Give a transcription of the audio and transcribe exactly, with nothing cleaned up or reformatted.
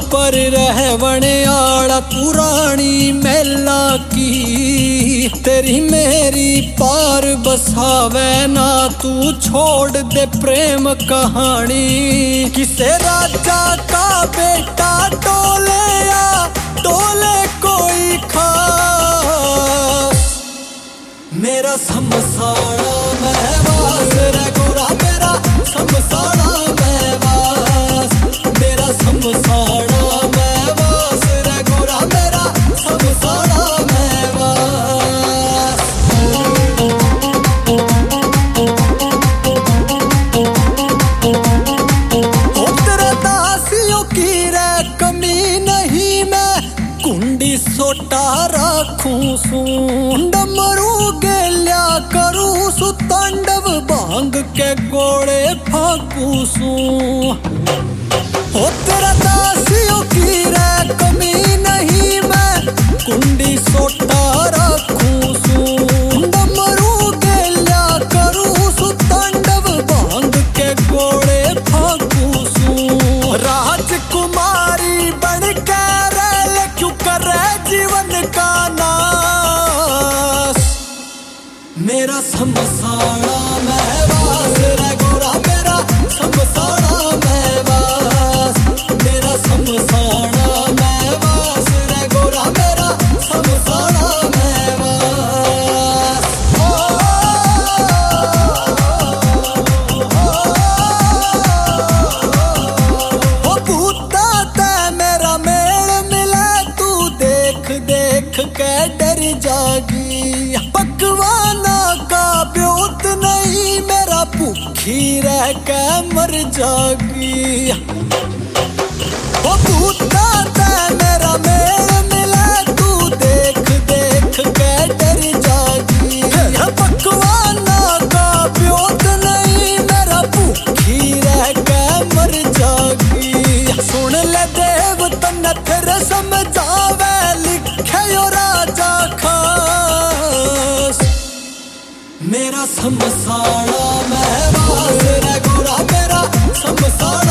पर रहवण आड़ा पुरानी मेला की। तेरी मेरी पार बसावे ना तू छोड़ दे प्रेम कहानी। किसे राजा का बेटा डोले या डोले कोई खास। मेरा समसाड़ा महवास रे गोरा मेरा समसाड़ा महवास। मेरा समसाड़ा महवास रे गोरा मेरा समसाड़ा महवास। ओ तेरे दासियों की रे कमी नहीं मैं कुंडी सोटा रखूं सू। डमरू गेल्या करूं सु तांडव भांग के गोले फाकूं सू। ओ तेरा दासियों की रे कमी नहीं मैं कुंडी सोटा रखूं सू। डमरू गेल्या करूं सु तांडव भांग के गोले फाकूं सू। राजकुमारी बन के रह क्यों करे जीवन का नाश। मेरा समसाड़ा महवास रे गोरा मेरा समसाड़ा महवास। मेरा समसाड़ा महवास रे गोरा मेरा समसाड़ा महवास। ओ भूता ते मेरा मेल मिले तू देख देख के डर जागी। पकवाना का ब्योत नहीं मेरा भूखी रह के मर जागी। ओ भूता ते मेरा मेल मिले तू देख देख के डर जागी। पकवाना का ब्योत नहीं मेरा भूखी रह के मर जागी। सुन ले देव तन्ने फिर समझावे लिखे यो राजा खास। मेरा समसाड़ा महवास रे गोरा मेरा समसाड़ा